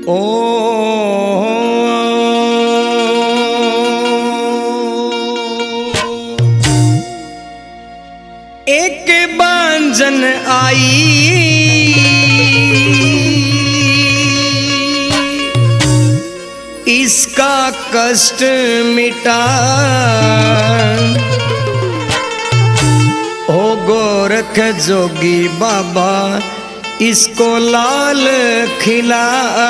ओ एक बांझन आई इसका कष्ट मिटा हो गोरख जोगी बाबा इसको लाल खिला।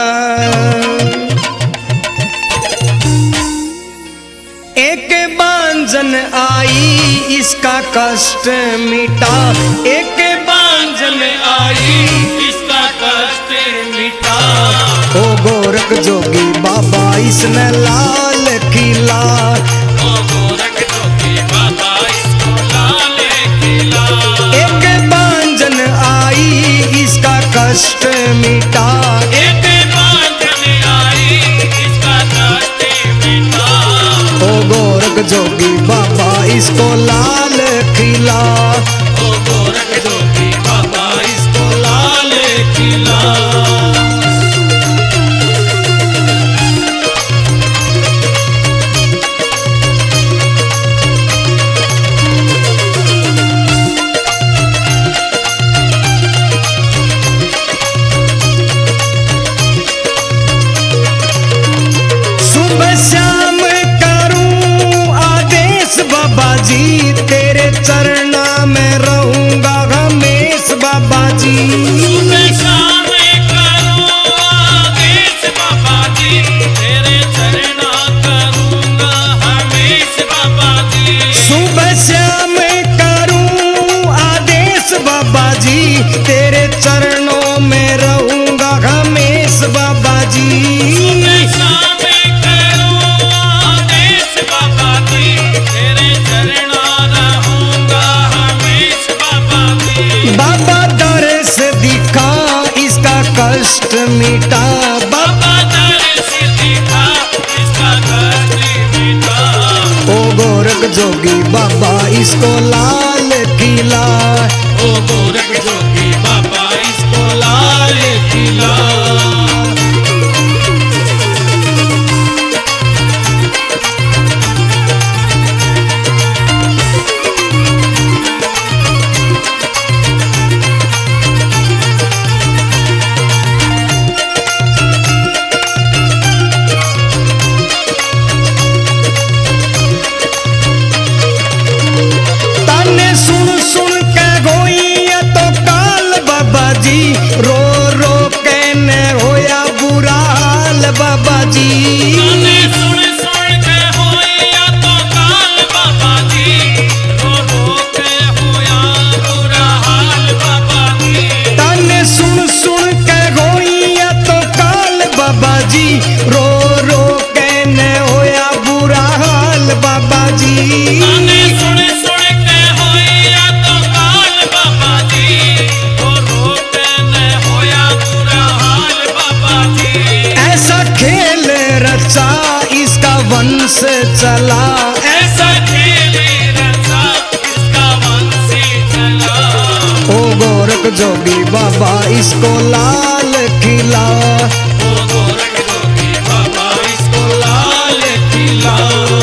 एक बांझन आई इसका कष्ट मिटा, एक बांझन आई इसका कष्ट मिटा। ओ गोरख जोगी बाबा इसने लाल खिला, ओ गोरख जोगी बाबा इसको लाल खिला। एक बांझन आई इसका कष्ट मिटा, एक बांझन आई इसका कष्ट मिटा। ओ गोरख जोगी बाबा इसको लाल खिला, ओ गोरख जोगी बाबा इसको लाल खिला। श्याम करूं आदेश बाबा जी, तेरे चरणा में रहूंगा हमेश बाबा जी। सुबह शाम करूं आदेश बाबा जी, तेरे चरणा करूंगा हमेश बाबा जी। सुबह शाम करूं आदेश बाबा जी, तेरे चरणों में रहूंगा हमेश बाबा जी। बाबा दर्श दिखा इसका कष्ट मिटा, बाबा दर्श दिखा इसका कष्ट मिटा। ओ गोरख जोगी बाबा इसको लाल खिला, ओ गोरख जोगी बाबा इसको लाल खिला। सुन सुन के गोइया तो काल बाबा जी, रो रो के न होया बुरा हाल बाबा जी। सुन सुन के होया तो काल बाबा जी, रो रो के होया बुरा हाल बाबा जी। ताने सुन सुन के गोइया तो काल बाबा जी, रो रो के न होया बुरा हाल बाबा जी। सुन सुन के होया तो काल बाबा जी, रो रो के न होया बुरा हाल बाबा जी। ऐसा खेल रचा इसका वंश चला, ऐसा खेल रचा इसका वंश चला। ओ गोरख जोगी बाबा इसको लाल खिला, ओ गोरख जोगी बाबा इसको लाल खिला।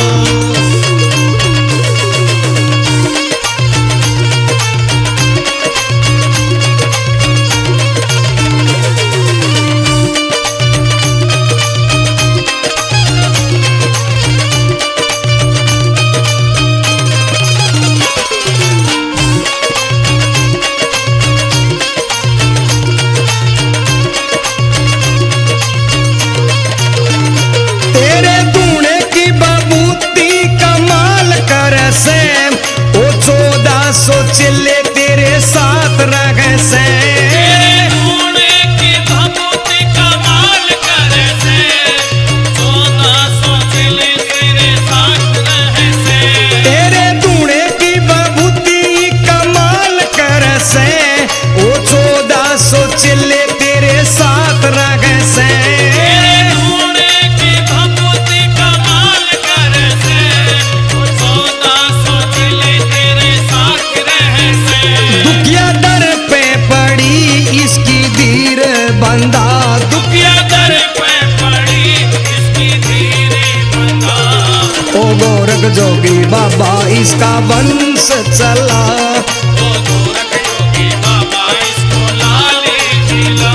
तेरे दूने की बबूती कमाल कर से, ओ 1400 चिल्ले तेरे साथ रह से। तेरे दूने की बबूती कमाल कर से, ओ 1400 चिल्ले तेरे साथ रह से। दुखिया दर पे पड़ी इसका वंश चला। वो गोरख जोगी बाबा इसको लाले खिला।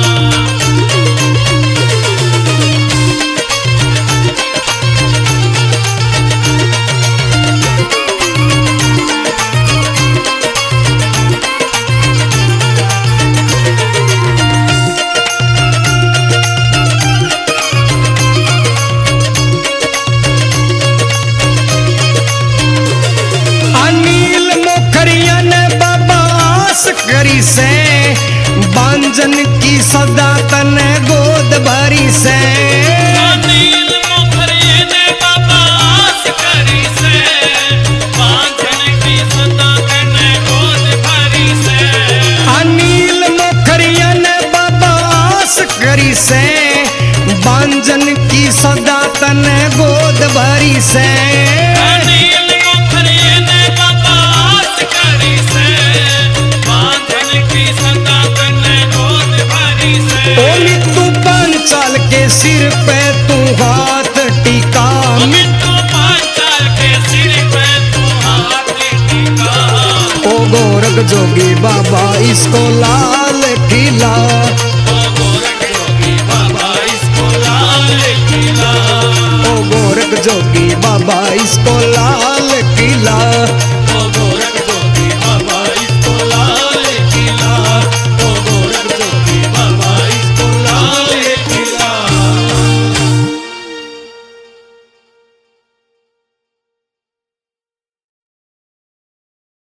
अनिल मुखरिया ने बाबा आस करी से, बांजन की सदा तने गोद भरी से। अनिल मुखरिया ने बाबा आस करी से, बांझन की सदा तने गोद भरी से। अनिल मुखरिया ने बाबा आस करी से, बांजन की सदा तने गोद भरी से। अनिल मुखरिया ने बाबा आस करी से, बांझन की सदा तने गोद भरी से। ओ मिट्टू पांचाल के सिर पे तू हाथ टिका। मिट्टू पांचाल के सिर पे तू हाथ टिका। ओ गोरख जोगी बाबा इसको लाल किला। ओ गोरख जोगी बाबा इसको लाल किला। ओ गोरख जोगी बाबा इसको लाल किला।